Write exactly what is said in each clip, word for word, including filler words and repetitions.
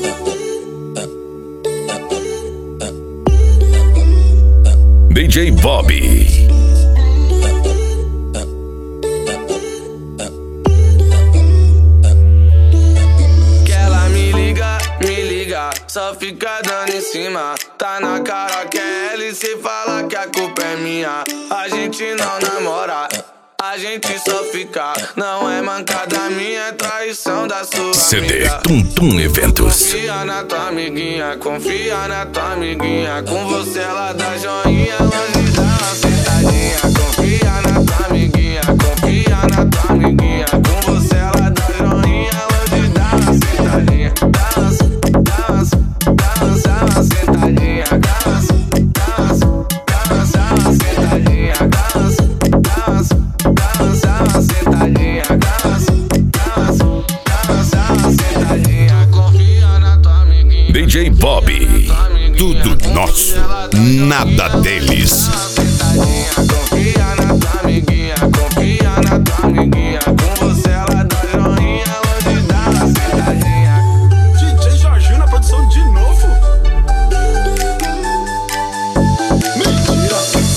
D J Bobby. Que ela me liga, me liga, só fica dando em cima. Tá na cara que é ela e cê fala que a culpa é minha. A gente não namora, a gente só fica. Não é mancada minha, é traição da sua C D amiga. Tum Tum Eventos. Confia na tua amiguinha, confia na tua amiguinha. Com você ela dá joinha, longe dá uma sentadinha. Confia na tua amiguinha, confia na tua amiguinha. Com você ela dá joinha, longe dá uma sentadinha. Dança, dança, dança uma sentadinha. Dança, dança, dança uma sentadinha. Dança, dança, dança uma sentadinha. Dança, dança, dança uma sentadinha. Confia na tua amiguinha. D J Bobby. Tudo nosso, nada deles. Confia na tua amiguinha, confia na tua amiguinha. Com você ela dá joinha, longe dá uma sentadinha. D J Jorginho na produção de novo. Mentira.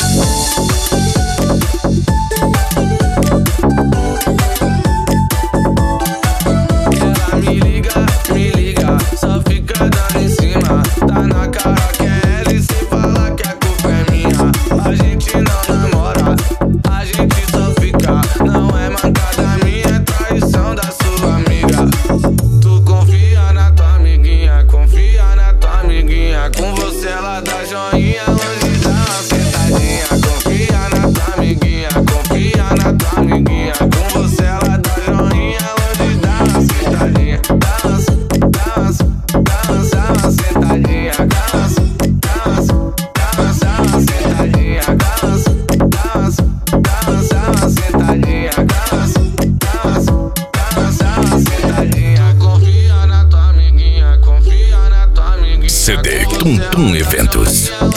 Ela me liga, me liga, só fica dando em cima. Tá na cara que é ela e cê fala que a culpa é minha. A gente não namora, a gente só fica. Não é mancada minha, é traição da sua amiga. Tu confia na tua amiguinha, confia na tua amiguinha. Com você ela dá joinha, longe dá uma sentadinha. Confia na tua amiguinha, confia na tua amiguinha. Com você ela dá joinha, longe dá uma sentadinha. Dança, dança, dança uma sentadinha. Dança, dança, dança uma sentadinha. Dança, dança, dança uma sentadinha. Dança, dança, dança uma sentadinha. Confia na tua amiguinha, confia na tua amiguinha. C D Tum Tum Eventos.